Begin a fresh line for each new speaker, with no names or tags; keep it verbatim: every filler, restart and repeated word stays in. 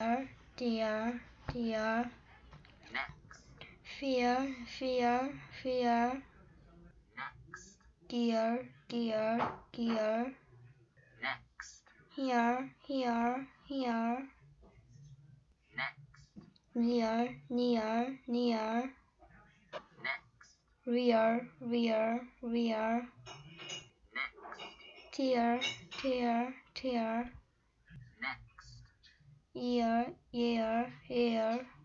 dear, dear.
Next.
Fear, fear, fear.
Next.
Gear, gear, gear.
Next.
Here, here, here.
Next.
Near, near, near.
Next.
Rear, rear, rear.
Next.
Tear, tear, tear.
Next.
Ear, ear, ear.